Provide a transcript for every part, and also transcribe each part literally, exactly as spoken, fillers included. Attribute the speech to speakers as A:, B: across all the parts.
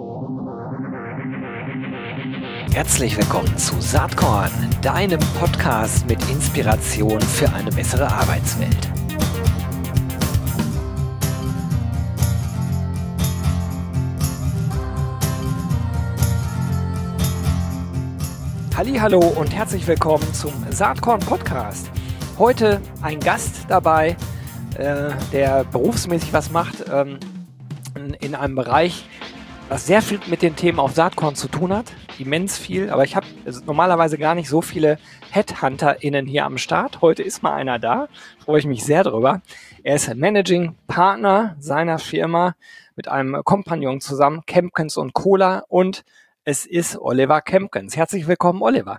A: Herzlich willkommen zu Saatkorn, deinem Podcast mit Inspiration für eine bessere Arbeitswelt. Hallihallo und herzlich willkommen zum Saatkorn Podcast. Heute ein Gast dabei, äh, der berufsmäßig was macht, ähm, in, in einem Bereich, was sehr viel mit den Themen auf Saatkorn zu tun hat, immens viel, aber ich habe normalerweise gar nicht so viele HeadhunterInnen hier am Start. Heute ist mal einer da, freue ich mich sehr drüber. Er ist Managing Partner seiner Firma mit einem Kompagnon zusammen, Kempkens und Kohler, und es ist Oliver Kempkens. Herzlich willkommen, Oliver.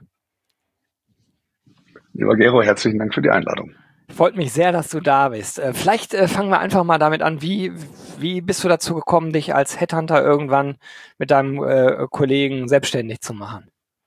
B: Lieber Gero, herzlichen Dank für die Einladung.
A: Freut mich sehr, dass du da bist. Äh, vielleicht äh, fangen wir einfach mal damit an, wie, wie bist du dazu gekommen, dich als Headhunter irgendwann mit deinem äh, Kollegen selbstständig zu machen?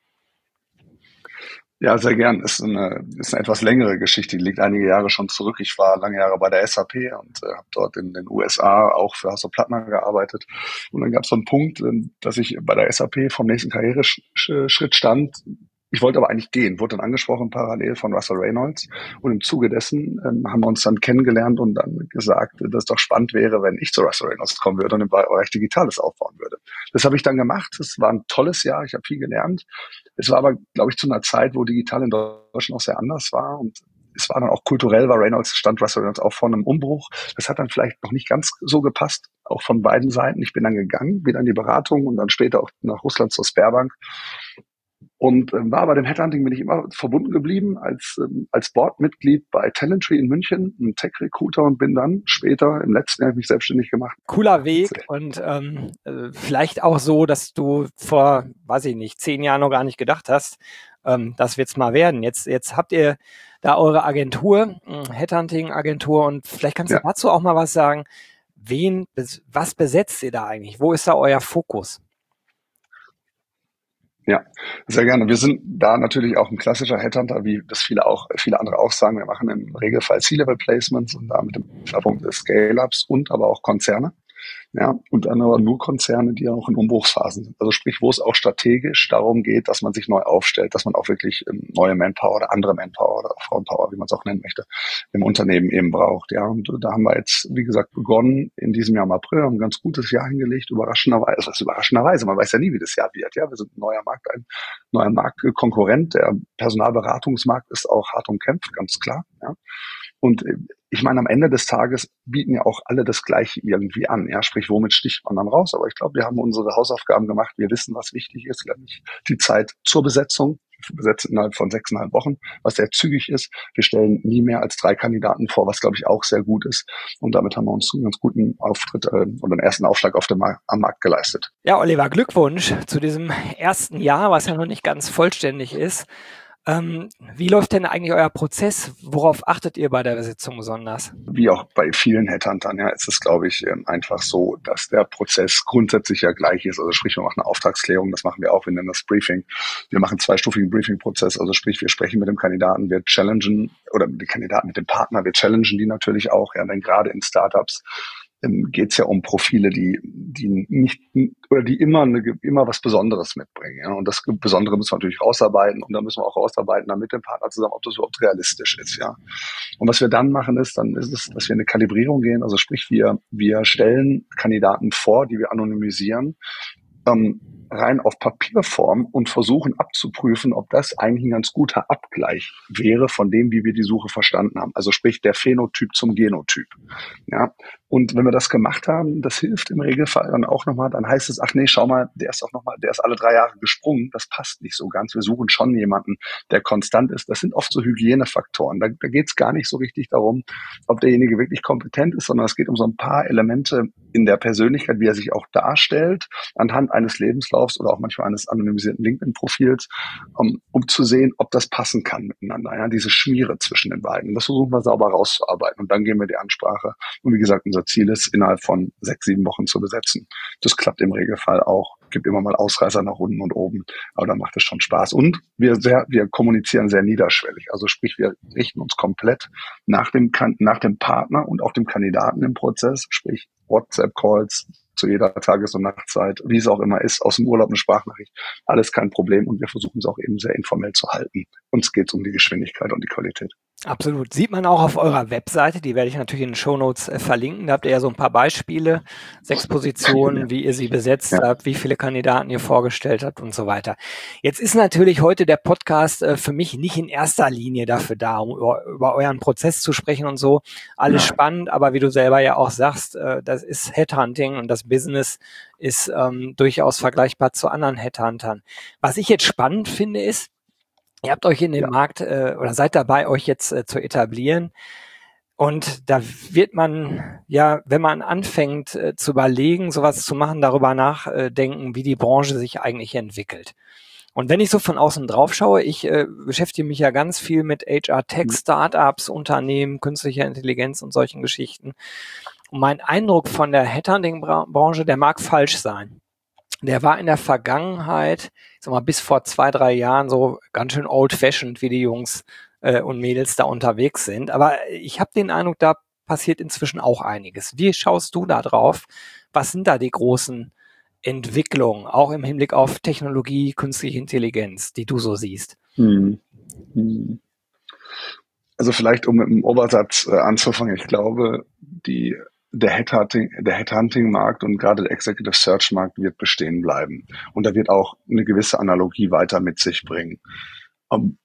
B: Ja, sehr gern. Ist eine, ist eine etwas längere Geschichte, die liegt einige Jahre schon zurück. Ich war lange Jahre bei der S A P und äh, habe dort in den U S A auch für Hasso-Plattner gearbeitet. Und dann gab es so einen Punkt, äh, dass ich bei der S A P vom nächsten Karriereschritt stand. Ich wollte aber eigentlich gehen, wurde dann angesprochen parallel von Russell Reynolds, und im Zuge dessen ähm, haben wir uns dann kennengelernt und dann gesagt, dass es doch spannend wäre, wenn ich zu Russell Reynolds kommen würde und im Bereich Digitales aufbauen würde. Das habe ich dann gemacht. Es war ein tolles Jahr, ich habe viel gelernt. Es war aber, glaube ich, zu einer Zeit, wo digital in Deutschland auch sehr anders war, und es war dann auch kulturell, weil Reynolds stand Russell Reynolds auch vor einem Umbruch. Das hat dann vielleicht noch nicht ganz so gepasst, auch von beiden Seiten. Ich bin dann gegangen, bin an die Beratung und dann später auch nach Russland zur Sberbank. Und äh, war bei dem Headhunting bin ich immer verbunden geblieben als ähm, als Boardmitglied bei Talenttree in München, ein Tech-Recruiter, und bin dann später im letzten Jahr mich selbstständig gemacht.
A: Cooler Weg und ähm, äh, vielleicht auch so, dass du vor, weiß ich nicht, zehn Jahren noch gar nicht gedacht hast, ähm, das wird's mal werden. Jetzt jetzt habt ihr da eure Agentur, Headhunting-Agentur, und vielleicht kannst du ja dazu auch mal was sagen. Wen, was besetzt ihr da eigentlich? Wo ist da euer Fokus?
B: Ja, sehr gerne. Wir sind da natürlich auch ein klassischer Headhunter, wie das viele auch, viele andere auch sagen. Wir machen im Regelfall C-Level-Placements und da mit dem Schwerpunkt des Scale-Ups und aber auch Konzerne. Ja, und dann aber nur Konzerne, die ja auch in Umbruchsphasen sind. Also sprich, wo es auch strategisch darum geht, dass man sich neu aufstellt, dass man auch wirklich neue Manpower oder andere Manpower oder Frauenpower, wie man es auch nennen möchte, im Unternehmen eben braucht. Ja, und da haben wir jetzt, wie gesagt, begonnen in diesem Jahr im April, haben ein ganz gutes Jahr hingelegt, überraschenderweise, also das ist überraschenderweise, man weiß ja nie, wie das Jahr wird. Ja, wir sind ein neuer Markt, ein neuer Marktkonkurrent. Der Personalberatungsmarkt ist auch hart umkämpft, ganz klar. Ja. Und ich meine, am Ende des Tages bieten ja auch alle das Gleiche irgendwie an. Ja, sprich, womit sticht man dann raus? Aber ich glaube, wir haben unsere Hausaufgaben gemacht. Wir wissen, was wichtig ist, nämlich die Zeit zur Besetzung. Wir besetzen innerhalb von sechseinhalb Wochen, was sehr zügig ist. Wir stellen nie mehr als drei Kandidaten vor, was, glaube ich, auch sehr gut ist. Und damit haben wir uns einen ganz guten Auftritt äh, und einen ersten Aufschlag auf dem Mar- am Markt geleistet.
A: Ja, Oliver, Glückwunsch zu diesem ersten Jahr, was ja noch nicht ganz vollständig ist. Ähm, wie läuft denn eigentlich euer Prozess? Worauf achtet ihr bei der Besetzung besonders?
B: Wie auch bei vielen Headhuntern, ja, ist es, glaube ich, einfach so, dass der Prozess grundsätzlich ja gleich ist. Also sprich, wir machen eine Auftragsklärung, das machen wir auch, wir nennen das Briefing. Wir machen einen zweistufigen Briefing-Prozess, also sprich, wir sprechen mit dem Kandidaten, wir challengen, oder mit dem Kandidaten, mit dem Partner, wir challengen die natürlich auch, ja, denn gerade in Startups geht es ja um Profile, die die nicht oder die immer eine, immer was Besonderes mitbringen. Ja? Und das Besondere müssen wir natürlich rausarbeiten, und da müssen wir auch rausarbeiten, dann mit dem Partner zusammen, ob das überhaupt realistisch ist. Ja. Und was wir dann machen ist, dann ist es, dass wir eine Kalibrierung gehen. Also sprich, wir wir stellen Kandidaten vor, die wir anonymisieren, ähm, rein auf Papierform, und versuchen abzuprüfen, ob das eigentlich ein ganz guter Abgleich wäre von dem, wie wir die Suche verstanden haben. Also sprich, der Phänotyp zum Genotyp. Ja. Und wenn wir das gemacht haben, das hilft im Regelfall dann auch nochmal, dann heißt es, ach nee, schau mal, der ist auch nochmal, der ist alle drei Jahre gesprungen, das passt nicht so ganz. Wir suchen schon jemanden, der konstant ist. Das sind oft so Hygienefaktoren. Da, da geht es gar nicht so richtig darum, ob derjenige wirklich kompetent ist, sondern es geht um so ein paar Elemente in der Persönlichkeit, wie er sich auch darstellt, anhand eines Lebenslaufs oder auch manchmal eines anonymisierten LinkedIn-Profils, um, um zu sehen, ob das passen kann miteinander. Ja, diese Schmiere zwischen den beiden. Das versuchen wir sauber rauszuarbeiten, und dann gehen wir die Ansprache. Und wie gesagt, unser Ziel ist, innerhalb von sechs, sieben Wochen zu besetzen. Das klappt im Regelfall auch. Gibt immer mal Ausreißer nach unten und oben, aber dann macht es schon Spaß. Und wir sehr, wir kommunizieren sehr niederschwellig. Also sprich, wir richten uns komplett nach dem, nach dem Partner und auch dem Kandidaten im Prozess, sprich WhatsApp-Calls, zu jeder Tages- und Nachtzeit, wie es auch immer ist, aus dem Urlaub eine Sprachnachricht, alles kein Problem und wir versuchen es auch eben sehr informell zu halten. Uns geht es um die Geschwindigkeit und die Qualität.
A: Absolut. Sieht man auch auf eurer Webseite, die werde ich natürlich in den Shownotes äh, verlinken. Da habt ihr ja so ein paar Beispiele, sechs Positionen,
B: Ja.
A: wie ihr sie besetzt
B: Ja.
A: habt, wie viele Kandidaten ihr vorgestellt habt und so weiter. Jetzt ist natürlich heute der Podcast äh, für mich nicht in erster Linie dafür da, um über, über euren Prozess zu sprechen und so. Alles
B: Ja.
A: spannend, aber wie du selber ja auch sagst, äh, das ist Headhunting und das Business ist ähm, durchaus vergleichbar zu anderen Headhuntern. Was ich jetzt spannend finde, ist, ihr habt euch in den
B: Ja.
A: Markt äh, oder seid dabei, euch jetzt äh, zu etablieren. Und da wird man, ja, wenn man anfängt äh, zu überlegen, sowas zu machen, darüber nachdenken, wie die Branche sich eigentlich entwickelt. Und wenn ich so von außen drauf schaue, ich äh, beschäftige mich ja ganz viel mit H R-Tech, Startups, Unternehmen, künstlicher Intelligenz und solchen Geschichten. Und mein Eindruck von der Headhunting-Branche, der mag falsch sein. Der war in der Vergangenheit, ich sag mal, bis vor zwei, drei Jahren so ganz schön old-fashioned, wie die Jungs äh, und Mädels da unterwegs sind. Aber ich habe den Eindruck, da passiert inzwischen auch einiges. Wie schaust du da drauf? Was sind da die großen Entwicklungen, auch im Hinblick auf Technologie, künstliche Intelligenz, die du so siehst?
B: Hm. Hm. Also vielleicht, um mit dem Obersatz äh, anzufangen, ich glaube, die der Headhunting, der Headhunting-Markt und gerade der Executive Search-Markt wird bestehen bleiben. Und da wird auch eine gewisse Analogie weiter mit sich bringen. Um,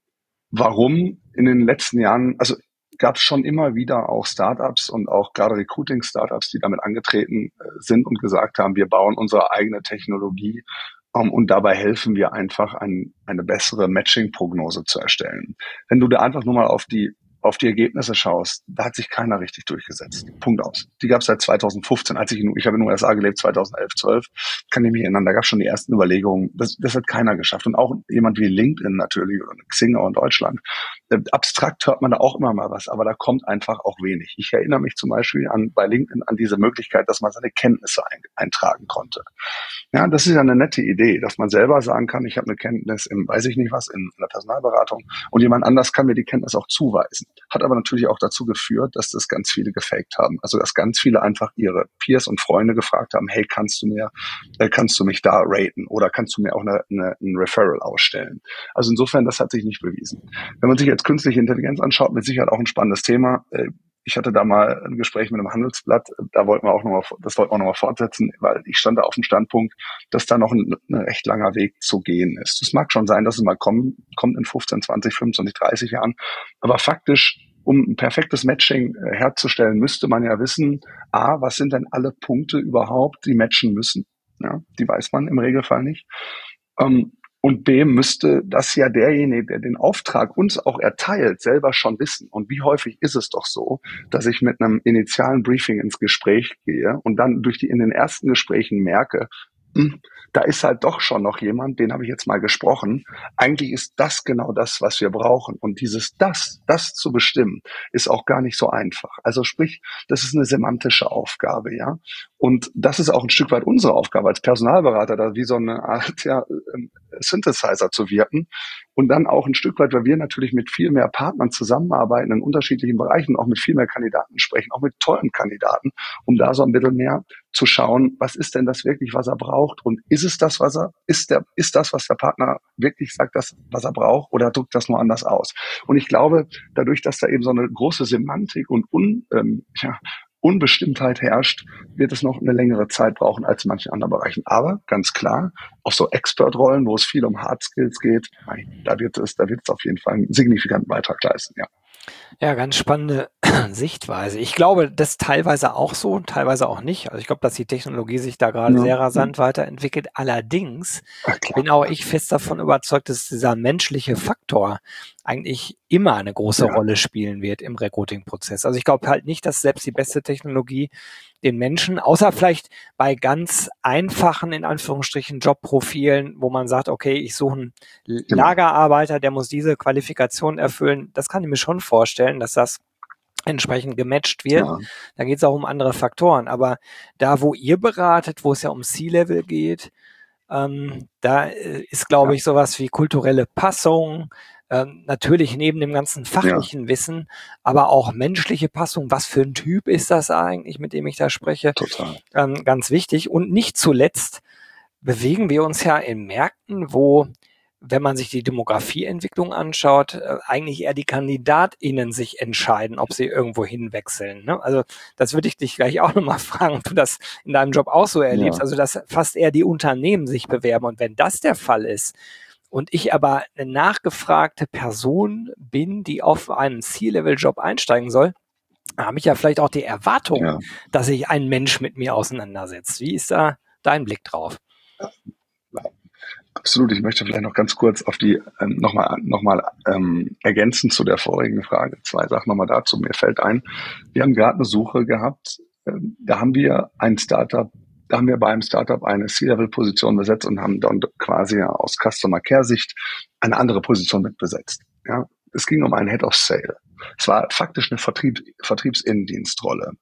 B: warum in den letzten Jahren, also gab es schon immer wieder auch Startups und auch gerade Recruiting-Startups, die damit angetreten äh, sind und gesagt haben, wir bauen unsere eigene Technologie um, und dabei helfen wir einfach, ein, eine bessere Matching-Prognose zu erstellen. Wenn du da einfach nur mal auf die auf die Ergebnisse schaust, da hat sich keiner richtig durchgesetzt. Punkt aus. Die gab es seit zweitausendfünfzehn, als ich in, ich habe in den U S A gelebt, zweitausendelf, zwölf, kann ich mich erinnern, da gab es schon die ersten Überlegungen. Das, das hat keiner geschafft. Und auch jemand wie LinkedIn natürlich oder Xing auch in Deutschland. Äh, abstrakt hört man da auch immer mal was, aber da kommt einfach auch wenig. Ich erinnere mich zum Beispiel an bei LinkedIn an diese Möglichkeit, dass man seine Kenntnisse ein, eintragen konnte. Ja, das ist ja eine nette Idee, dass man selber sagen kann, ich habe eine Kenntnis im, weiß ich nicht was, in einer Personalberatung und jemand anders kann mir die Kenntnis auch zuweisen. Hat aber natürlich auch dazu geführt, dass das ganz viele gefaked haben. Also dass ganz viele einfach ihre Peers und Freunde gefragt haben, hey, kannst du mir, äh, kannst du mich da raten oder kannst du mir auch eine, eine, ein Referral ausstellen? Also insofern, das hat sich nicht bewiesen. Wenn man sich jetzt künstliche Intelligenz anschaut, mit Sicherheit auch ein spannendes Thema. Äh, Ich hatte da mal ein Gespräch mit einem Handelsblatt, da wollten wir auch nochmal, das wollten wir nochmal fortsetzen, weil ich stand da auf dem Standpunkt, dass da noch ein, ein recht langer Weg zu gehen ist. Es mag schon sein, dass es mal kommen, kommt in fünfzehn, zwanzig, fünfundzwanzig, dreißig Jahren, aber faktisch, um ein perfektes Matching herzustellen, müsste man ja wissen, a, was sind denn alle Punkte überhaupt, die matchen müssen? Ja, die weiß man im Regelfall nicht. Ähm, Und B, müsste das ja derjenige, der den Auftrag uns auch erteilt, selber schon wissen. Und wie häufig ist es doch so, dass ich mit einem initialen Briefing ins Gespräch gehe und dann durch die in den ersten Gesprächen merke, hm, da ist halt doch schon noch jemand, den habe ich jetzt mal gesprochen. Eigentlich ist das genau das, was wir brauchen. Und dieses das, das zu bestimmen, ist auch gar nicht so einfach. Also sprich, das ist eine semantische Aufgabe, ja. Und das ist auch ein Stück weit unsere Aufgabe als Personalberater, da wie so eine Art ja, Synthesizer zu wirken. Und dann auch ein Stück weit, weil wir natürlich mit viel mehr Partnern zusammenarbeiten in unterschiedlichen Bereichen, auch mit viel mehr Kandidaten sprechen, auch mit tollen Kandidaten, um da so ein bisschen mehr zu schauen, was ist denn das wirklich, was er braucht? Und ist es das, was er, ist der, ist das, was der Partner wirklich sagt, das, was er braucht, oder drückt das nur anders aus? Und ich glaube, dadurch, dass da eben so eine große Semantik und un, ähm, ja, Unbestimmtheit herrscht, wird es noch eine längere Zeit brauchen als in manchen anderen Bereichen. Aber ganz klar, auch so Expert-Rollen, wo es viel um Hard Skills geht, da wird es, da wird es auf jeden Fall einen signifikanten Beitrag leisten, ja.
A: Ja, ganz spannende Sichtweise. Ich glaube, das teilweise auch so, teilweise auch nicht. Also ich glaube, dass die Technologie sich da gerade
B: Ja.
A: sehr rasant weiterentwickelt. Allerdings
B: Ach, klar.
A: bin auch ich fest davon überzeugt, dass dieser menschliche Faktor eigentlich immer eine große
B: Ja.
A: Rolle spielen wird im Recruiting-Prozess. Also ich glaube halt nicht, dass selbst die beste Technologie den Menschen, außer vielleicht bei ganz einfachen, in Anführungsstrichen, Jobprofilen, wo man sagt, okay, ich suche einen
B: Genau.
A: Lagerarbeiter, der muss diese Qualifikation erfüllen. Das kann ich mir schon vorstellen, dass das entsprechend gematcht wird.
B: Ja.
A: Da geht es auch um andere Faktoren. Aber da, wo ihr beratet, wo es ja um C-Level geht, ähm, da äh, ist, glaube
B: Ja.
A: ich, sowas wie kulturelle Passung, Ähm, natürlich neben dem ganzen
B: Ja,
A: fachlichen Wissen, aber auch menschliche Passung. Was für ein Typ ist das eigentlich, mit dem ich da spreche?
B: total.
A: Ähm, ganz wichtig. Und nicht zuletzt bewegen wir uns ja in Märkten, wo, wenn man sich die Demografieentwicklung anschaut, äh, eigentlich eher die KandidatInnen sich entscheiden, ob sie irgendwo hinwechseln. Ne? Also das würde ich dich gleich auch nochmal fragen, ob du das in deinem Job auch so erlebst.
B: Ja,
A: Also dass fast eher die Unternehmen sich bewerben. Und wenn das der Fall ist und ich aber eine nachgefragte Person bin, die auf einen C-Level-Job einsteigen soll, habe ich ja vielleicht auch die Erwartung,
B: ja.
A: dass sich ein Mensch mit mir auseinandersetzt. Wie ist da dein Blick drauf?
B: Absolut. Ich möchte vielleicht noch ganz kurz auf die ähm, nochmal noch mal, ähm, ergänzen zu der vorigen Frage. Zwei Sachen nochmal dazu. Mir fällt ein, wir haben gerade eine Suche gehabt. Ähm, da haben wir ein Startup, da haben wir bei einem Startup eine C-Level-Position besetzt und haben dann quasi aus Customer Care-Sicht eine andere Position mit besetzt. Ja, es ging um einen Head of Sale. Es war faktisch eine Vertrieb, Vertriebsinnendienstrolle.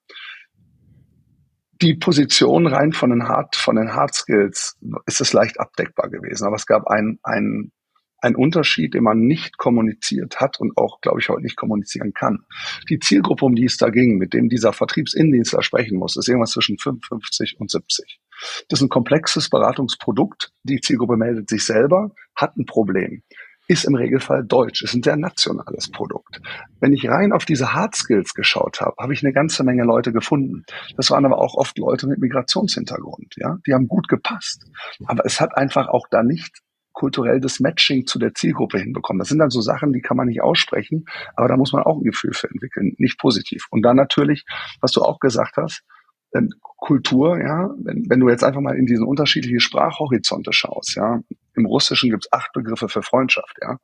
B: Die Position rein von den Hard, von den Hard Skills ist es leicht abdeckbar gewesen. Aber es gab einen, einen, einen Unterschied, den man nicht kommuniziert hat und auch, glaube ich, heute nicht kommunizieren kann. Die Zielgruppe, um die es da ging, mit dem dieser Vertriebsinnendienstler sprechen muss, ist irgendwas zwischen fünfundfünfzig und siebzig. Das ist ein komplexes Beratungsprodukt. Die Zielgruppe meldet sich selber, hat ein Problem. Ist im Regelfall deutsch, ist ein sehr nationales Produkt. Wenn ich rein auf diese Hard Skills geschaut habe, habe ich eine ganze Menge Leute gefunden. Das waren aber auch oft Leute mit Migrationshintergrund, ja, die haben gut gepasst. Aber es hat einfach auch da nicht kulturell das Matching zu der Zielgruppe hinbekommen. Das sind dann so Sachen, die kann man nicht aussprechen, aber da muss man auch ein Gefühl für entwickeln, nicht positiv. Und dann natürlich, was du auch gesagt hast, ähm, Kultur, ja, wenn, wenn du jetzt einfach mal in diesen unterschiedlichen Sprachhorizonte schaust, ja, im Russischen gibt es acht Begriffe für Freundschaft, ja,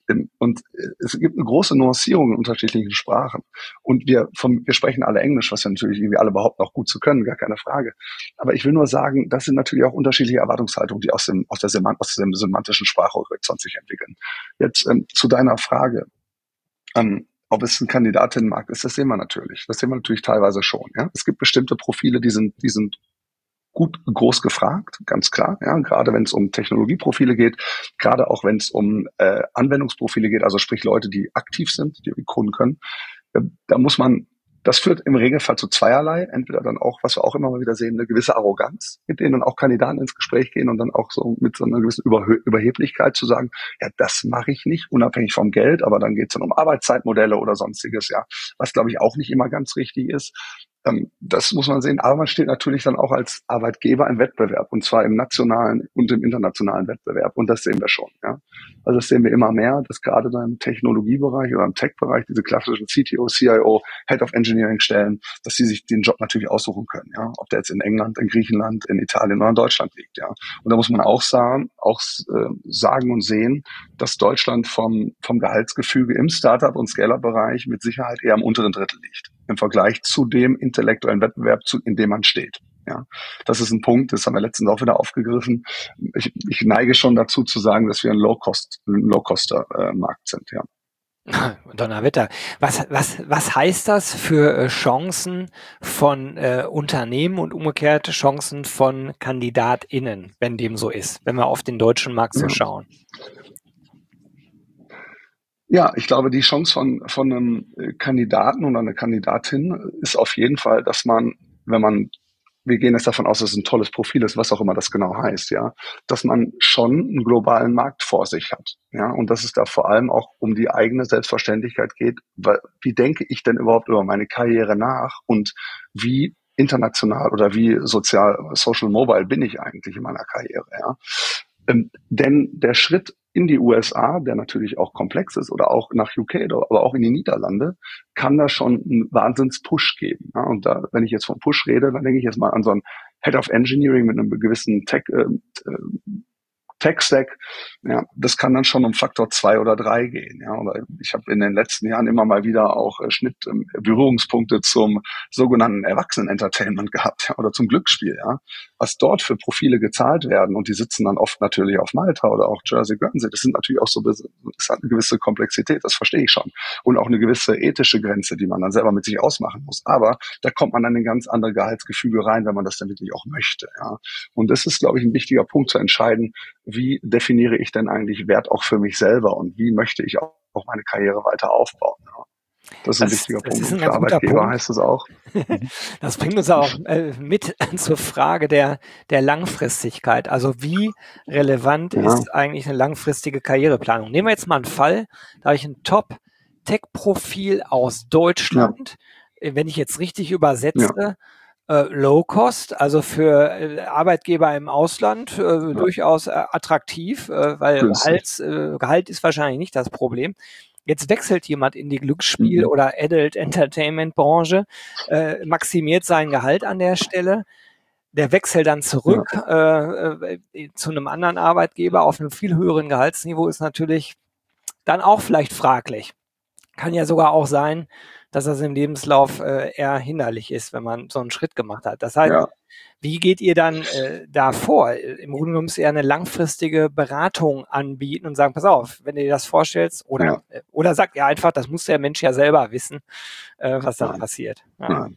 B: und es gibt eine große Nuancierung in unterschiedlichen Sprachen. Und wir, vom, wir sprechen alle Englisch, was wir natürlich irgendwie alle behaupten, auch gut zu können, gar keine Frage. Aber ich will nur sagen, das sind natürlich auch unterschiedliche Erwartungshaltungen, die aus dem, aus der Semant, aus dem semantischen Sprachhorizont sich entwickeln. Jetzt ähm, zu deiner Frage. Ähm, ob es ein Kandidatinnenmarkt ist, das sehen wir natürlich. Das sehen wir natürlich teilweise schon. Ja? Es gibt bestimmte Profile, die sind, die sind gut groß gefragt, ganz klar. Ja, gerade wenn es um Technologieprofile geht, gerade auch wenn es um äh, Anwendungsprofile geht, also sprich Leute, die aktiv sind, die Kunden können. Da, da muss man, das führt im Regelfall zu zweierlei. Entweder dann auch, was wir auch immer mal wieder sehen, eine gewisse Arroganz, mit denen dann auch Kandidaten ins Gespräch gehen und dann auch so mit so einer gewissen Überhö- Überheblichkeit zu sagen, ja, das mache ich nicht, unabhängig vom Geld, aber dann geht es dann um Arbeitszeitmodelle oder sonstiges, ja, was glaube ich auch nicht immer ganz richtig ist. Ähm, das muss man sehen. Aber man steht natürlich dann auch als Arbeitgeber im Wettbewerb, und zwar im nationalen und im internationalen Wettbewerb. Und das sehen wir schon. Ja. Also das sehen wir immer mehr, dass gerade dann im Technologiebereich oder im Tech-Bereich diese klassischen C T O, C I O, Head of Engineering stellen, dass sie sich den Job natürlich aussuchen können. Ja. Ob der jetzt in England, in Griechenland, in Italien oder in Deutschland liegt. Ja. Und da muss man auch sagen, auch äh, sagen und sehen, dass Deutschland vom, vom Gehaltsgefüge im Startup- und Scale-Up-Bereich mit Sicherheit eher am unteren Drittel liegt im Vergleich zu dem intellektuellen Wettbewerb, zu, in dem man steht. Ja, das ist ein Punkt, das haben wir letztens auch wieder aufgegriffen. Ich, ich neige schon dazu zu sagen, dass wir ein Low-Cost, ein Low-Coster-Markt sind. Ja.
A: Donnerwetter. Was, was, was heißt das für äh, Chancen von äh, Unternehmen und umgekehrt Chancen von KandidatInnen, wenn dem so ist, wenn wir auf den deutschen Markt so
B: Ja.
A: schauen?
B: Ja, ich glaube, die Chance von, von einem Kandidaten oder einer Kandidatin ist auf jeden Fall, dass man, wenn man, wir gehen jetzt davon aus, dass es ein tolles Profil ist, was auch immer das genau heißt, ja, dass man schon einen globalen Markt vor sich hat, ja, und dass es da vor allem auch um die eigene Selbstverständlichkeit geht, weil, wie denke ich denn überhaupt über meine Karriere nach und wie international oder wie sozial, social mobile bin ich eigentlich in meiner Karriere, ja. Ähm, denn der Schritt in die U S A, der natürlich auch komplex ist, oder auch nach U K, aber auch in die Niederlande, kann da schon einen Wahnsinns-Push geben. Ja, und da, wenn ich jetzt von Push rede, dann denke ich jetzt mal an so einen Head of Engineering mit einem gewissen Tech, äh, Tech-Stack, ja, das kann dann schon um Faktor zwei oder drei gehen. Ja, oder ich habe in den letzten Jahren immer mal wieder auch äh, Schnitt ähm, Berührungspunkte zum sogenannten Erwachsenen-Entertainment gehabt, ja, oder zum Glücksspiel. Ja, was dort für Profile gezahlt werden, und die sitzen dann oft natürlich auf Malta oder auch Jersey, Guernsey. Das sind natürlich auch so, das hat eine gewisse Komplexität, das verstehe ich schon, und auch eine gewisse ethische Grenze, die man dann selber mit sich ausmachen muss. Aber da kommt man dann in ganz andere Gehaltsgefüge rein, wenn man das dann wirklich auch möchte. Ja, und das ist, glaube ich, ein wichtiger Punkt zu entscheiden, wie definiere ich denn eigentlich Wert auch für mich selber und wie möchte ich auch, auch meine Karriere weiter aufbauen. Ja. Das ist ein
A: Das,
B: wichtiger
A: das
B: Punkt.
A: ist
B: Und
A: ein
B: für
A: ganz guter
B: Arbeitgeber
A: Punkt.
B: heißt es auch. Mhm.
A: Das bringt uns auch äh, mit zur Frage der, der Langfristigkeit. Also wie relevant
B: Ja,
A: ist eigentlich eine langfristige Karriereplanung? Nehmen wir jetzt mal einen Fall, da habe ich ein Top-Tech-Profil aus
B: ja,
A: Deutschland, äh, wenn ich jetzt richtig
B: ja,
A: übersetze, äh, Low Cost, also für äh, Arbeitgeber im Ausland äh,
B: ja,
A: durchaus äh, attraktiv, äh, weil
B: günstig.
A: Gehalts, äh, Gehalt ist wahrscheinlich nicht das Problem. Jetzt wechselt jemand in die Glücksspiel-
B: Mhm.
A: oder Adult Entertainment-Branche, äh, maximiert sein Gehalt an der Stelle. Der Wechsel dann
B: Ja,
A: zurück äh, äh, zu einem anderen Arbeitgeber auf einem viel höheren Gehaltsniveau ist natürlich dann auch vielleicht fraglich. Kann ja sogar auch sein, dass das im Lebenslauf äh, eher hinderlich ist, wenn man so einen Schritt gemacht hat. Das heißt,
B: ja,
A: wie geht ihr dann äh, da vor? Im Grunde genommen ist eher eine langfristige Beratung anbieten und sagen, pass auf, wenn du dir das vorstellst, oder,
B: ja,
A: äh, oder sagt ihr einfach, das muss der Mensch ja selber wissen, äh, was da
B: nein,
A: passiert. Ja.
B: nein.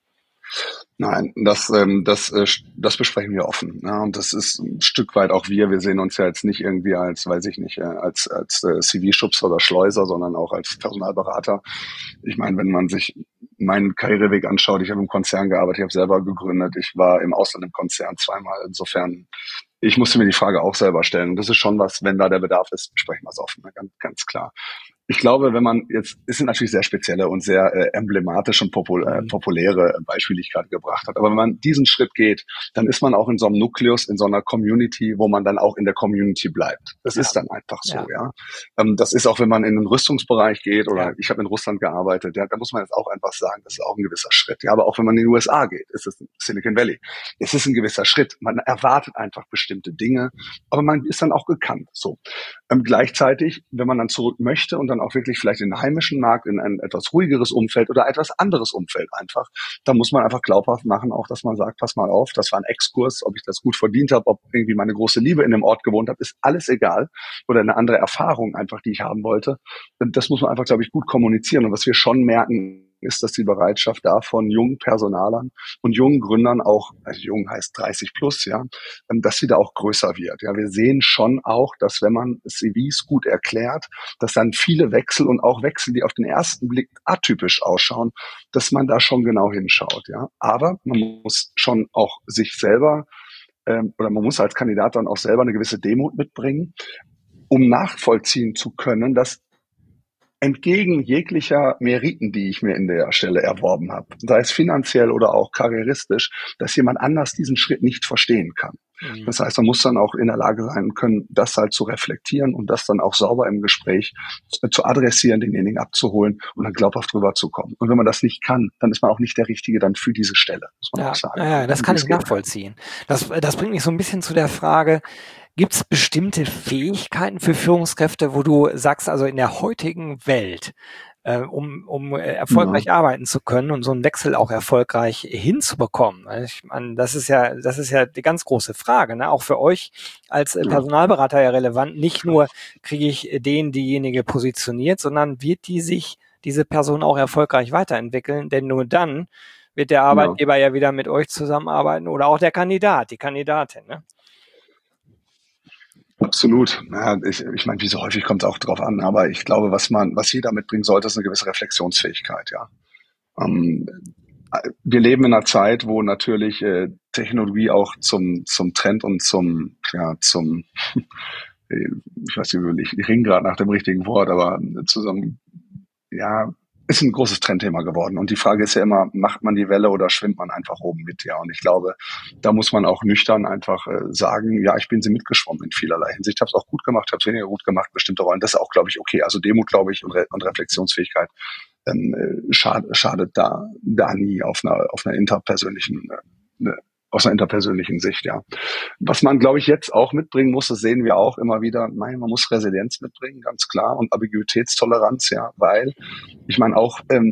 B: Nein, das, ähm, das, äh, das besprechen wir offen. Ja, und das ist ein Stück weit auch wir. Wir sehen uns ja jetzt nicht irgendwie als, weiß ich nicht, äh, als, als äh, C V-Schubser oder Schleuser, sondern auch als Personalberater. Ich meine, wenn man sich meinen Karriereweg anschaut, ich habe im Konzern gearbeitet, ich habe selber gegründet, ich war im Ausland im Konzern zweimal. Insofern, ich musste mir die Frage auch selber stellen. Und das ist schon was, wenn da der Bedarf ist, besprechen wir es offen, ganz, ganz klar. Ich glaube, wenn man jetzt, es sind natürlich sehr spezielle und sehr äh, emblematische und popul äh,
A: Mhm.
B: populäre Beispiele, die ich gerade gebracht habe. Aber wenn man diesen Schritt geht, dann ist man auch in so einem Nukleus, in so einer Community, wo man dann auch in der Community bleibt. Das
A: Ja,
B: ist dann einfach so,
A: ja,
B: ja. Ähm, das ist auch, wenn man in den Rüstungsbereich geht oder
A: ja,
B: ich habe in Russland gearbeitet, ja, da muss man jetzt auch einfach sagen, das ist auch ein gewisser Schritt. Ja, aber auch wenn man in die U S A geht, ist es Silicon Valley. Es ist ein gewisser Schritt. Man erwartet einfach bestimmte Dinge, aber man ist dann auch gekannt. So. Ähm, gleichzeitig, wenn man dann zurück möchte und dann auch wirklich vielleicht in den heimischen Markt, in ein etwas ruhigeres Umfeld oder etwas anderes Umfeld einfach, da muss man einfach glaubhaft machen, auch dass man sagt, pass mal auf, das war ein Exkurs, ob ich das gut verdient habe, ob irgendwie meine große Liebe in dem Ort gewohnt habe, ist alles egal. Oder eine andere Erfahrung einfach, die ich haben wollte. Das muss man einfach, glaube ich, gut kommunizieren. Und was wir schon merken, ist, dass die Bereitschaft da von jungen Personalern und jungen Gründern auch, also jung heißt dreißig plus, ja, dass sie da auch größer wird. Ja, wir sehen schon auch, dass wenn man C Vs gut erklärt, dass dann viele Wechsel und auch Wechsel, die auf den ersten Blick atypisch ausschauen, dass man da schon genau hinschaut. Ja, aber man muss schon auch sich selber ähm, oder man muss als Kandidat dann auch selber eine gewisse Demut mitbringen, um nachvollziehen zu können, dass entgegen jeglicher Meriten, die ich mir in der Stelle erworben habe, sei es finanziell oder auch karrieristisch, dass jemand anders diesen Schritt nicht verstehen kann.
A: mhm.
B: Das heißt, man muss dann auch in der Lage sein können, das halt zu reflektieren und das dann auch sauber im Gespräch zu adressieren, denjenigen abzuholen und dann glaubhaft rüberzukommen. Und wenn man das nicht kann, dann ist man auch nicht der Richtige dann für diese Stelle, muss man auch
A: Ja,
B: sagen.
A: ja, das
B: Und
A: kann
B: dies
A: ich
B: geht.
A: nachvollziehen. Das, das bringt mich so ein bisschen zu der Frage, gibt es bestimmte Fähigkeiten für Führungskräfte, wo du sagst, also in der heutigen Welt, äh, um, um äh,
B: Ja,
A: erfolgreich arbeiten zu können und so einen Wechsel auch erfolgreich hinzubekommen? Also ich meine, das ist ja, das ist ja die ganz große Frage, ne? Auch für euch als äh,
B: ja,
A: Personalberater ja relevant. Nicht nur kriege ich den, diejenige positioniert, sondern wird die sich, diese Person auch erfolgreich weiterentwickeln? Denn nur dann wird der
B: ja.
A: Arbeitgeber ja wieder mit euch zusammenarbeiten oder auch der Kandidat, die Kandidatin, ne?
B: Absolut. Ja, ich, ich meine, wie so häufig kommt es auch drauf an, aber ich glaube, was man, was jeder mitbringen sollte, ist eine gewisse Reflexionsfähigkeit, ja. Ähm, wir leben in einer Zeit, wo natürlich äh, Technologie auch zum zum Trend und zum ja zum ich weiß nicht, ich, ich ringe gerade nach dem richtigen Wort, aber zusammen ja ist ein großes Trendthema geworden. Und die Frage ist ja immer, macht man die Welle oder schwimmt man einfach oben mit? Ja, und ich glaube, da muss man auch nüchtern einfach äh, sagen, ja, ich bin sie mitgeschwommen in vielerlei Hinsicht. Habe es auch gut gemacht, habe es weniger gut gemacht, bestimmte Rollen. Das ist auch, glaube ich, okay. Also Demut, glaube ich, und, Re und Reflexionsfähigkeit ähm, äh, schadet, schadet da, da nie auf einer, auf einer interpersönlichen, äh, aus einer interpersönlichen Sicht, ja. Was man, glaube ich, jetzt auch mitbringen muss, das sehen wir auch immer wieder, nein, man muss Resilienz mitbringen, ganz klar, und Ambiguitätstoleranz, ja, weil ich meine, auch ähm,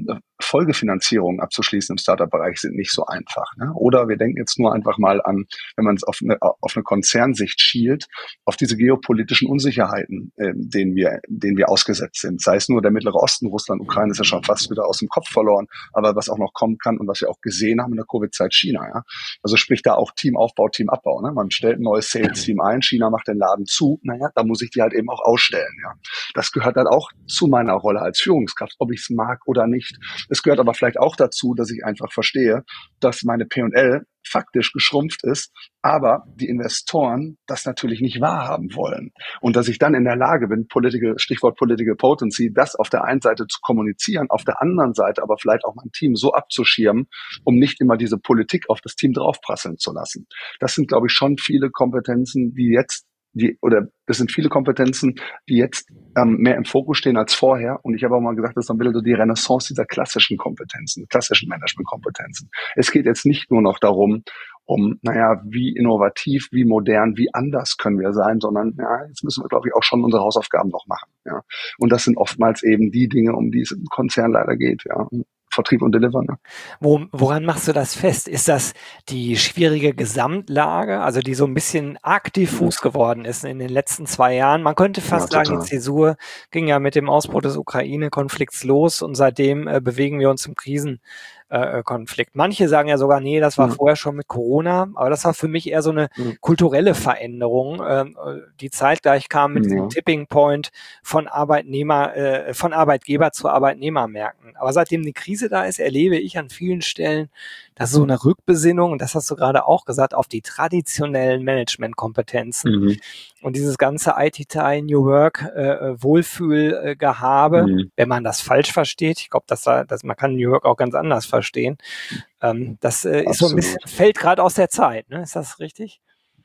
B: Folgefinanzierungen abzuschließen im Startup-Bereich sind nicht so einfach. Ne? Oder wir denken jetzt nur einfach mal an, wenn man es auf eine, auf eine Konzernsicht schielt, auf diese geopolitischen Unsicherheiten, äh, denen wir, denen wir ausgesetzt sind. Sei es nur der Mittlere Osten, Russland, Ukraine ist ja schon fast wieder aus dem Kopf verloren, aber was auch noch kommen kann und was wir auch gesehen haben in der Covid-Zeit, China. Ja? Also sprich da auch Teamaufbau, Teamabbau. Ne? Man stellt ein neues Sales-Team ein, China macht den Laden zu, naja, da muss ich die halt eben auch ausstellen. Ja? Das gehört halt auch zu meiner Rolle als Führungskraft, ob ich es mag oder nicht. Es gehört aber vielleicht auch dazu, dass ich einfach verstehe, dass meine P und L faktisch geschrumpft ist, aber die Investoren das natürlich nicht wahrhaben wollen. Und dass ich dann in der Lage bin, political, Stichwort Political Potency, das auf der einen Seite zu kommunizieren, auf der anderen Seite aber vielleicht auch mein Team so abzuschirmen, um nicht immer diese Politik auf das Team draufprasseln zu lassen. Das sind, glaube ich, schon viele Kompetenzen, die jetzt die, oder das sind viele Kompetenzen, die jetzt ähm, mehr im Fokus stehen als vorher. Und ich habe auch mal gesagt, das ist ein bisschen so die Renaissance dieser klassischen Kompetenzen, klassischen Managementkompetenzen. Es geht jetzt nicht nur noch darum, um, naja, wie innovativ, wie modern, wie anders können wir sein, sondern, ja, jetzt müssen wir, glaube ich, auch schon unsere Hausaufgaben noch machen, ja. Und das sind oftmals eben die Dinge, um die es im Konzern leider geht, ja. Vertrieb und Deliver. Ne?
A: Wo, woran machst du das fest? Ist das die schwierige Gesamtlage, also die so ein bisschen arg diffus geworden ist in den letzten zwei Jahren? Man könnte fast ja, sagen, die Zäsur ging ja mit dem Ausbruch des Ukraine-Konflikts los und seitdem äh, bewegen wir uns im Krisenkonflikt. Manche sagen ja sogar, nee, das war mhm. vorher schon mit Corona, aber das war für mich eher so eine mhm. kulturelle Veränderung, äh, die zeitgleich kam mit ja. diesem Tipping Point von Arbeitnehmer, äh, von Arbeitgeber zu Arbeitnehmermärkten. Aber seitdem die Krise da ist, erlebe ich an vielen Stellen, dass so eine Rückbesinnung, und das hast du gerade auch gesagt, auf die traditionellen Managementkompetenzen mhm. und dieses ganze I T-Teil, New Work, äh, Wohlfühlgehabe, mhm. wenn man das falsch versteht, ich glaube, dass da, dass man kann New Work auch ganz anders verstehen, ähm, das äh, ist so ein bisschen, fällt gerade aus der Zeit, ne? Ist das richtig?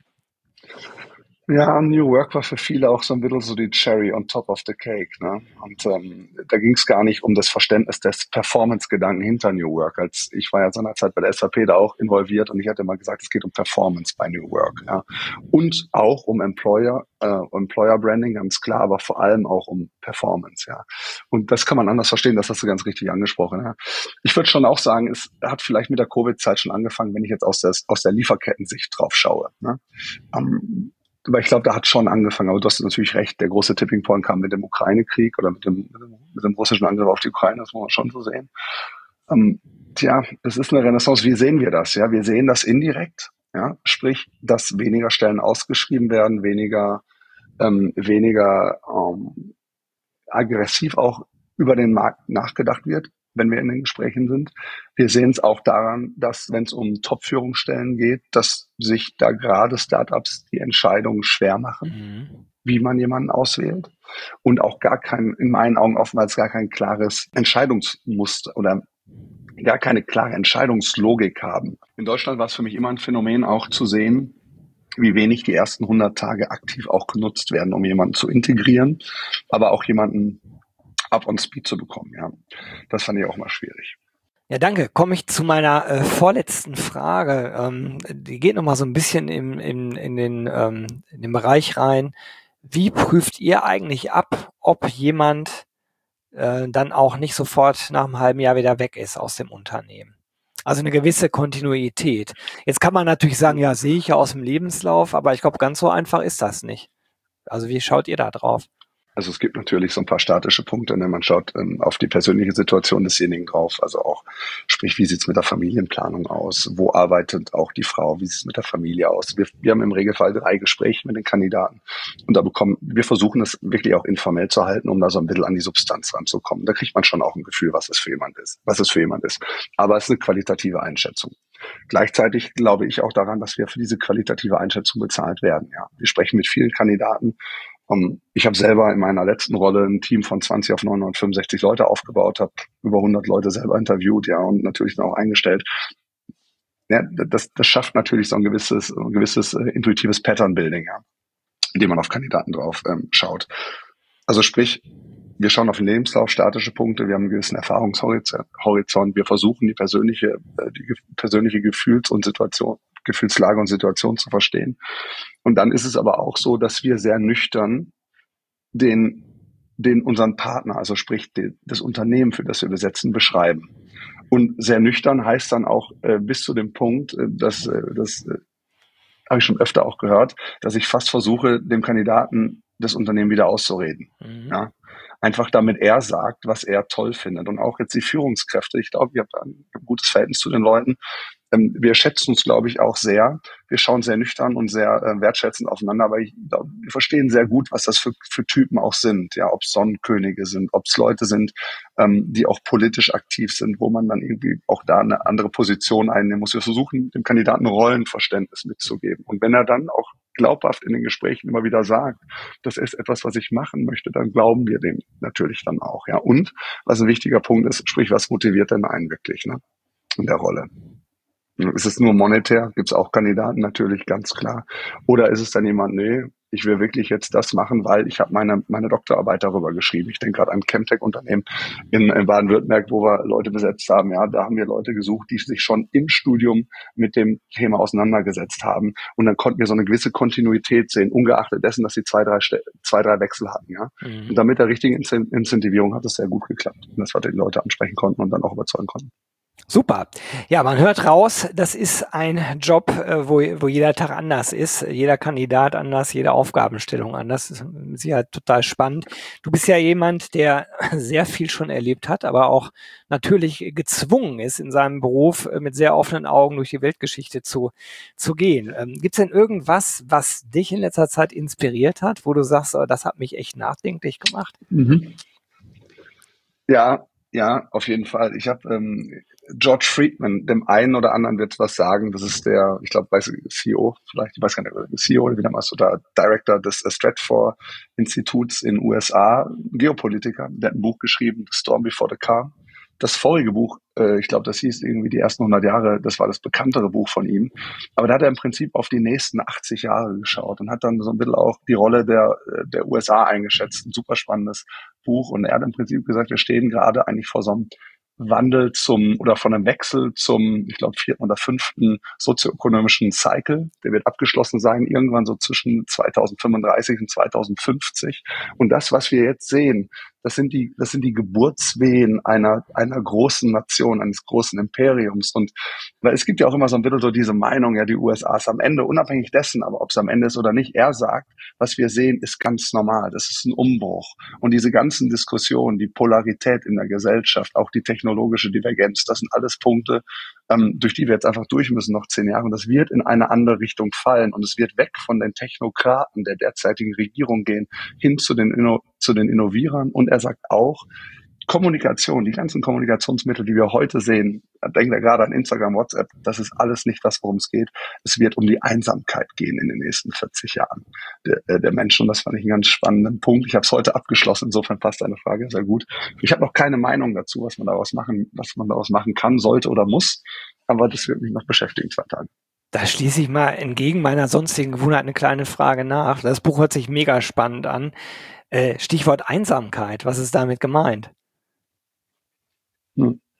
B: Ja, New Work war für viele auch so ein bisschen so die Cherry on top of the cake. Ne? Und ähm, da ging es gar nicht um das Verständnis des Performance-Gedanken hinter New Work. Als ich war ja seinerzeit bei der S A P da auch involviert und ich hatte mal gesagt, es geht um Performance bei New Work. Ja? Und auch um Employer, äh, Employer Branding, ganz klar, aber vor allem auch um Performance. Ja. Und das kann man anders verstehen, das hast du ganz richtig angesprochen. Ja? Ich würde schon auch sagen, es hat vielleicht mit der Covid-Zeit schon angefangen, wenn ich jetzt aus der, aus der Lieferkettensicht drauf schaue. Ne? Ähm, Aber ich glaube, da hat schon angefangen. Aber du hast natürlich recht, der große Tipping Point kam mit dem Ukraine-Krieg oder mit dem, mit dem, mit dem russischen Angriff auf die Ukraine, das muss man schon so sehen. Ähm, tja, es ist eine Renaissance. Wie sehen wir das? Ja, wir sehen das indirekt. Ja, sprich, dass weniger Stellen ausgeschrieben werden, weniger, ähm, weniger ähm, aggressiv auch über den Markt nachgedacht wird, wenn wir in den Gesprächen sind. Wir sehen es auch daran, dass, wenn es um Top-Führungsstellen geht, dass sich da gerade Startups die Entscheidungen schwer machen, mhm. wie man jemanden auswählt und auch gar kein, in meinen Augen oftmals gar kein klares Entscheidungsmuster oder gar keine klare Entscheidungslogik haben. In Deutschland war es für mich immer ein Phänomen auch zu sehen, wie wenig die ersten hundert Tage aktiv auch genutzt werden, um jemanden zu integrieren, aber auch jemanden up on speed zu bekommen, ja. Das fand ich auch mal schwierig.
A: Ja, danke. Komme ich zu meiner äh, vorletzten Frage. Ähm, die geht nochmal so ein bisschen im, im, in, den, ähm, in den Bereich rein. Wie prüft ihr eigentlich ab, ob jemand äh, dann auch nicht sofort nach einem halben Jahr wieder weg ist aus dem Unternehmen? Also eine gewisse Kontinuität. Jetzt kann man natürlich sagen, ja, sehe ich ja aus dem Lebenslauf, aber ich glaube, ganz so einfach ist das nicht. Also wie schaut ihr da drauf?
B: Also es gibt natürlich so ein paar statische Punkte, ne? Man schaut ähm, auf die persönliche Situation desjenigen drauf, also auch, sprich, wie sieht's mit der Familienplanung aus, wo arbeitet auch die Frau, wie sieht's mit der Familie aus. Wir, wir haben im Regelfall drei Gespräche mit den Kandidaten und da bekommen, wir versuchen es wirklich auch informell zu halten, um da so ein bisschen an die Substanz ranzukommen. Da kriegt man schon auch ein Gefühl, was es für jemand ist, was es für jemand ist. Aber es ist eine qualitative Einschätzung. Gleichzeitig glaube ich auch daran, dass wir für diese qualitative Einschätzung bezahlt werden. Ja, wir sprechen mit vielen Kandidaten. Um, ich habe selber in meiner letzten Rolle ein Team von zwanzig auf neunhundertfünfundsechzig Leute aufgebaut, habe über hundert Leute selber interviewt, ja, und natürlich dann auch eingestellt. Ja, das, das schafft natürlich so ein gewisses, ein gewisses äh, intuitives Pattern-Building, ja, indem man auf Kandidaten drauf ähm, schaut. Also sprich, wir schauen auf den Lebenslauf, statische Punkte, wir haben einen gewissen Erfahrungshorizont, wir versuchen die persönliche, äh, die persönliche Gefühls- und Situation Gefühlslage und Situation zu verstehen. Und dann ist es aber auch so, dass wir sehr nüchtern den den unseren Partner, also sprich die, das Unternehmen, für das wir besetzen, beschreiben. Und sehr nüchtern heißt dann auch äh, bis zu dem Punkt, äh, dass äh, das äh, habe ich schon öfter auch gehört, dass ich fast versuche, dem Kandidaten das Unternehmen wieder auszureden. Mhm. Ja, einfach damit er sagt, was er toll findet. Und auch jetzt die Führungskräfte. Ich glaube, ihr habt ein gutes Verhältnis zu den Leuten. Ähm, wir schätzen uns, glaube ich, auch sehr. Wir schauen sehr nüchtern und sehr äh, wertschätzend aufeinander, aber ich glaube, wir verstehen sehr gut, was das für, für Typen auch sind. Ja, ob es Sonnenkönige sind, ob es Leute sind, ähm, die auch politisch aktiv sind, wo man dann irgendwie auch da eine andere Position einnehmen muss. Wir versuchen, dem Kandidaten Rollenverständnis mitzugeben. Und wenn er dann auch glaubhaft in den Gesprächen immer wieder sagt, das ist etwas, was ich machen möchte, dann glauben wir dem natürlich dann auch. Ja, und was ein wichtiger Punkt ist, sprich, was motiviert denn einen wirklich, ne, in der Rolle? Ist es nur monetär? Gibt es auch Kandidaten natürlich, ganz klar. Oder ist es dann jemand, nee, ich will wirklich jetzt das machen, weil ich habe meine meine Doktorarbeit darüber geschrieben. Ich denke gerade an Chemtech-Unternehmen in, in Baden-Württemberg, wo wir Leute besetzt haben. Ja, da haben wir Leute gesucht, die sich schon im Studium mit dem Thema auseinandergesetzt haben. Und dann konnten wir so eine gewisse Kontinuität sehen, ungeachtet dessen, dass sie zwei, drei, zwei, drei Wechsel hatten. Ja, mhm. Und dann mit der richtigen Incentivierung hat es sehr gut geklappt. Und das, was die Leute ansprechen konnten und dann auch überzeugen konnten.
A: Super. Ja, man hört raus, das ist ein Job, wo, wo jeder Tag anders ist, jeder Kandidat anders, jede Aufgabenstellung anders. Das ist mit Sicherheit total spannend. Du bist ja jemand, der sehr viel schon erlebt hat, aber auch natürlich gezwungen ist, in seinem Beruf mit sehr offenen Augen durch die Weltgeschichte zu, zu gehen. Ähm, Gibt es denn irgendwas, was dich in letzter Zeit inspiriert hat, wo du sagst, oh, das hat mich echt nachdenklich gemacht?
B: Mhm. Ja, ja, auf jeden Fall. Ich habe ähm, George Friedman, dem einen oder anderen wird was sagen. Das ist der, ich glaube, weiß C E O, vielleicht, ich weiß gar nicht, C E O oder wie damals, oder Director des Stratfor Instituts in U S A, Geopolitiker. Der hat ein Buch geschrieben, The Storm Before the Calm. Das vorige Buch, äh, ich glaube, das hieß irgendwie die ersten hundert Jahre, das war das bekanntere Buch von ihm. Aber da hat er im Prinzip auf die nächsten achtzig Jahre geschaut und hat dann so ein bisschen auch die Rolle der, der U S A eingeschätzt. Ein super spannendes Buch. Und er hat im Prinzip gesagt, wir stehen gerade eigentlich vor so einem Wandel zum, oder von einem Wechsel zum, ich glaube, vierten oder fünften sozioökonomischen Cycle. Der wird abgeschlossen sein, irgendwann so zwischen zweitausendfünfunddreißig und zweitausendfünfzig. Und das, was wir jetzt sehen, das sind die, das sind die Geburtswehen einer, einer großen Nation, eines großen Imperiums. Und weil es gibt ja auch immer so ein bisschen so diese Meinung, ja, die U S A ist am Ende, unabhängig dessen, aber ob es am Ende ist oder nicht, er sagt, was wir sehen, ist ganz normal. Das ist ein Umbruch. Und diese ganzen Diskussionen, die Polarität in der Gesellschaft, auch die technologische Divergenz, das sind alles Punkte, ähm, durch die wir jetzt einfach durch müssen, noch zehn Jahre. Und das wird in eine andere Richtung fallen. Und es wird weg von den Technokraten der derzeitigen Regierung gehen, hin zu den, Inno- zu den Innovierern. Und er sagt auch, Kommunikation, die ganzen Kommunikationsmittel, die wir heute sehen, denkt er gerade an Instagram, WhatsApp, das ist alles nicht das, worum es geht. Es wird um die Einsamkeit gehen in den nächsten vierzig Jahren der, der Menschen. Und das fand ich einen ganz spannenden Punkt. Ich habe es heute abgeschlossen, insofern passt deine Frage sehr gut. Ich habe noch keine Meinung dazu, was man daraus machen, was man daraus machen kann, sollte oder muss. Aber das wird mich noch beschäftigen, zwei Tage.
A: Da schließe ich mal entgegen meiner sonstigen Gewohnheit eine kleine Frage nach. Das Buch hört sich mega spannend an. Äh, Stichwort Einsamkeit, was ist damit gemeint?
B: Hm.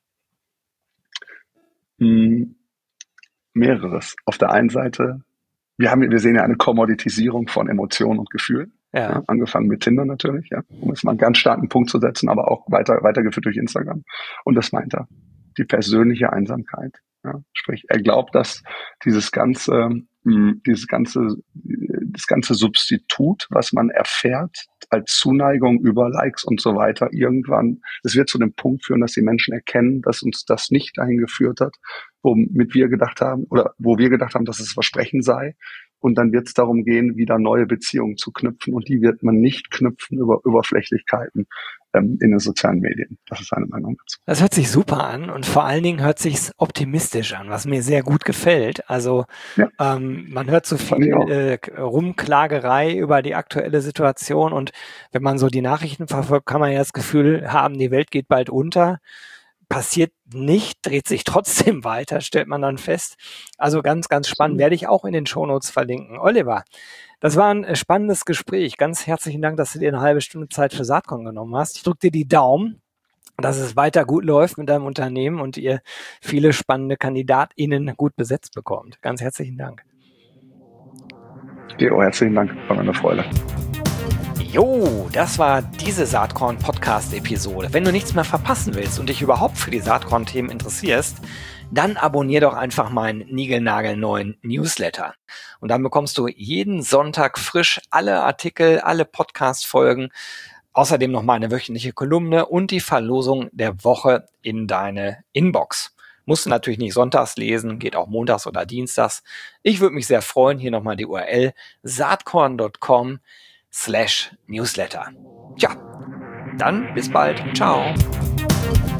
B: Hm. Mehreres. Auf der einen Seite, wir haben, wir sehen ja eine Kommoditisierung von Emotionen und Gefühlen. Ja. Ja, angefangen mit Tinder natürlich, ja, um jetzt mal einen ganz starken Punkt zu setzen, aber auch weiter, weitergeführt durch Instagram. Und das meint er. Die persönliche Einsamkeit. Ja, sprich, er glaubt, dass dieses ganze, mh, dieses ganze, das ganze Substitut, was man erfährt als Zuneigung über Likes und so weiter, irgendwann, es wird zu dem Punkt führen, dass die Menschen erkennen, dass uns das nicht dahin geführt hat, womit wir gedacht haben, oder wo wir gedacht haben, dass es Versprechen sei. Und dann wird es darum gehen, wieder neue Beziehungen zu knüpfen. Und die wird man nicht knüpfen über Oberflächlichkeiten ähm, in den sozialen Medien. Das ist eine Meinung dazu.
A: Das hört sich super an und vor allen Dingen hört sich optimistisch an, was mir sehr gut gefällt. Also ja. ähm, man hört so viel äh, Rumklagerei über die aktuelle Situation und wenn man so die Nachrichten verfolgt, kann man ja das Gefühl haben, die Welt geht bald unter. Passiert nicht, dreht sich trotzdem weiter, stellt man dann fest. Also ganz, ganz spannend, werde ich auch in den Shownotes verlinken. Oliver, das war ein spannendes Gespräch. Ganz herzlichen Dank, dass du dir eine halbe Stunde Zeit für Saatkorn genommen hast. Ich drücke dir die Daumen, dass es weiter gut läuft mit deinem Unternehmen und ihr viele spannende KandidatInnen gut besetzt bekommt. Ganz herzlichen Dank.
B: Dir auch herzlichen Dank, war mir eine Freude.
A: Jo, das war diese Saatkorn-Podcast-Episode. Wenn du nichts mehr verpassen willst und dich überhaupt für die Saatkorn-Themen interessierst, dann abonnier doch einfach meinen niegelnagelneuen Newsletter. Und dann bekommst du jeden Sonntag frisch alle Artikel, alle Podcast-Folgen, außerdem noch meine wöchentliche Kolumne und die Verlosung der Woche in deine Inbox. Musst du natürlich nicht sonntags lesen, geht auch montags oder dienstags. Ich würde mich sehr freuen, hier nochmal die U R L saatkorn punkt com slash newsletter. Tja, dann bis bald. Ciao.